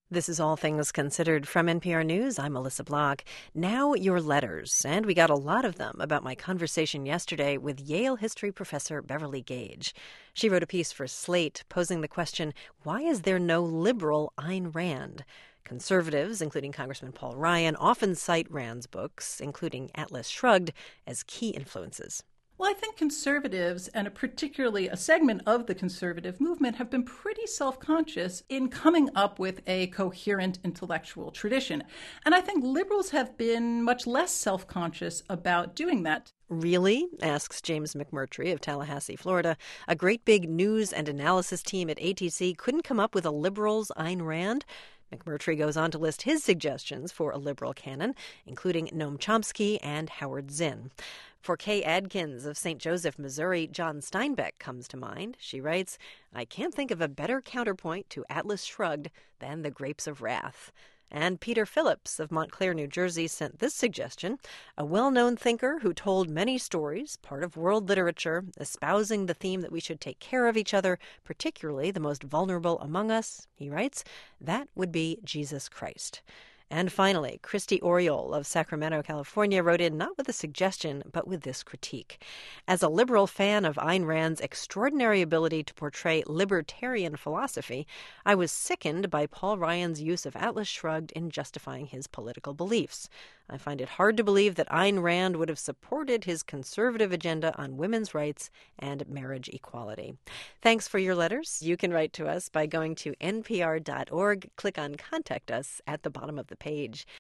This is All Things Considered from NPR News. I'm Melissa Block. Now your letters, and we got a lot of them about my conversation yesterday with Yale history professor Beverly Gage. She wrote a piece for Slate posing the question, why is there no liberal Ayn Rand? Conservatives, including Congressman Paul Ryan, often cite Rand's books, including Atlas Shrugged, as key influences. Well, I think conservatives, and particularly a segment of the conservative movement, have been pretty self-conscious in coming up with a coherent intellectual tradition. And I think liberals have been much less self-conscious about doing that. Really? Asks James McMurtry of Tallahassee, Florida. A great big news and analysis team at ATC couldn't come up with a liberal's Ayn Rand? McMurtry goes on to list his suggestions for a liberal canon, including Noam Chomsky and Howard Zinn. For Kay Adkins of St. Joseph, Missouri, John Steinbeck comes to mind. She writes, I can't think of a better counterpoint to Atlas Shrugged than The Grapes of Wrath. And Peter Phillips of Montclair, New Jersey, sent this suggestion. A well-known thinker who told many stories, part of world literature, espousing the theme that we should take care of each other, particularly the most vulnerable among us, he writes, that would be Jesus Christ. And finally, Christy Oriole of Sacramento, California, wrote in not with a suggestion, but with this critique. As a liberal fan of Ayn Rand's extraordinary ability to portray libertarian philosophy, I was sickened by Paul Ryan's use of Atlas Shrugged in justifying his political beliefs. I find it hard to believe that Ayn Rand would have supported his conservative agenda on women's rights and marriage equality. Thanks for your letters. You can write to us by going to npr.org, click on Contact Us at the bottom of the page.